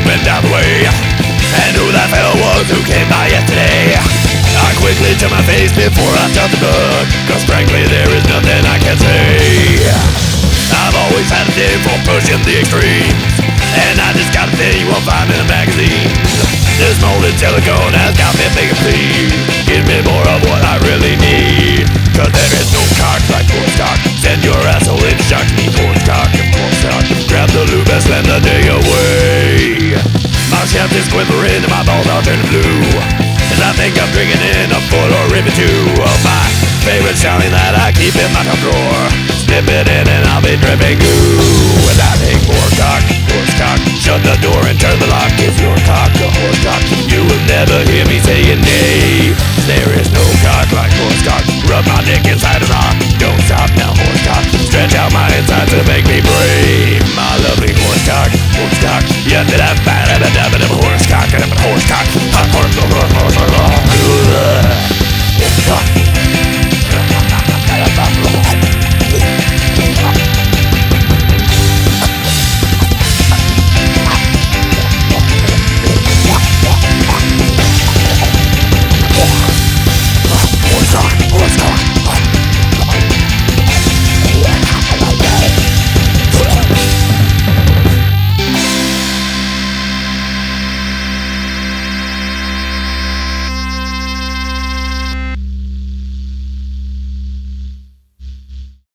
coming down the way, and who that fellow was who came by yesterday. I quickly turn my face before I start the blood, cause frankly there is nothing I can say. I've always had a day for pushing the extremes, and I just got a thing you won't find in a magazine. This molded silicone has got me thinking, please give me more of what I really need, cause there is no cock like Horsecock. Send your asshole in shock to me, Horsecock, of course not. Grab the lube and slam the day away. My shaft is quivering and my balls are turning blue, as I think I'm drinking in a full or ribbon two of my favorite shouting that I keep in my top drawer. Snip it in and I'll be dripping goo. And I think Horsecock, Horsecock, shut the door and turn the lock. Is your cock a Horsecock? You will never hear me saying nay. There is no cock like Horsecock. Rub my dick inside a rock. Don't stop now, Horsecock. Stretch out my insides to make me brave. My lovely Horsecock, Horsecock. Yeah, that I'm bad at a Horsecock and I'm a Horsecock.